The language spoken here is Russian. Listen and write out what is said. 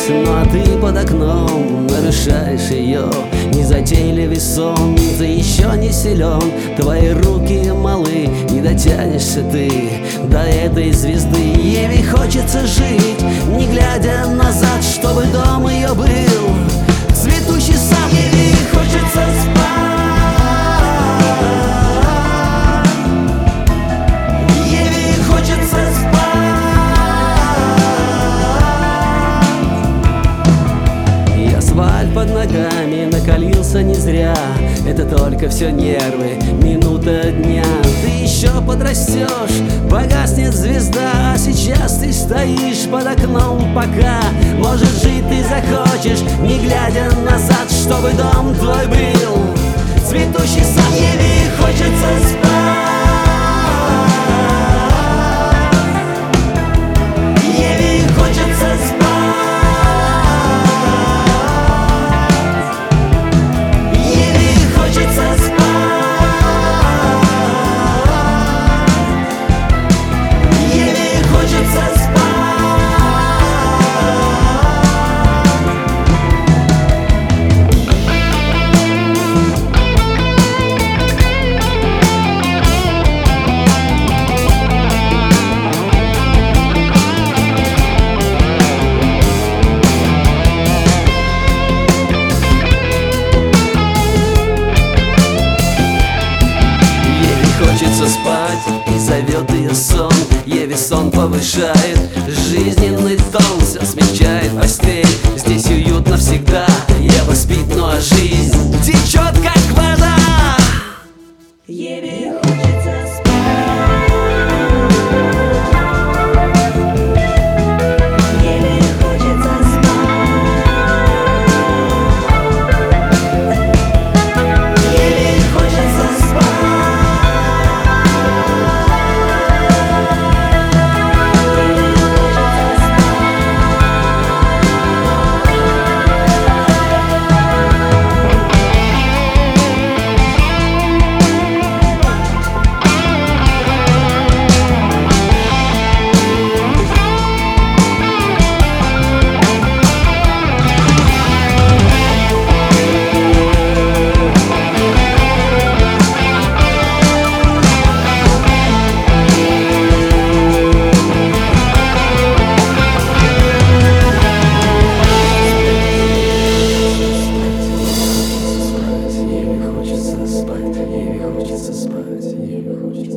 Ну а ты под окном нарушаешь ее. Незатейливый сон, ты еще не силен, твои руки малы, не дотянешься ты до этой звезды. Ей хочется жить, не глядя назад, чтобы дом ее был цветущий сад. Ей хочется спать, ей хочется спать. И асфальт под ногами накалился не зря. Это только все нервы, минута дня. Ты еще подрастешь, погаснет звезда. А сейчас ты стоишь под окном пока. Может жить ты захочешь, не глядя назад, чтобы дом твой был цветущий сад. Ей хочется спать, ей хочется спать. Хочется спать, и зовет ее сон. Ей сон повышает жизненный тон, все смягчает постель. Здесь уютно всегда, небо спит, ну а жизнь течет как вода. Ей хочется спать. Ей хочется спать, ей хочется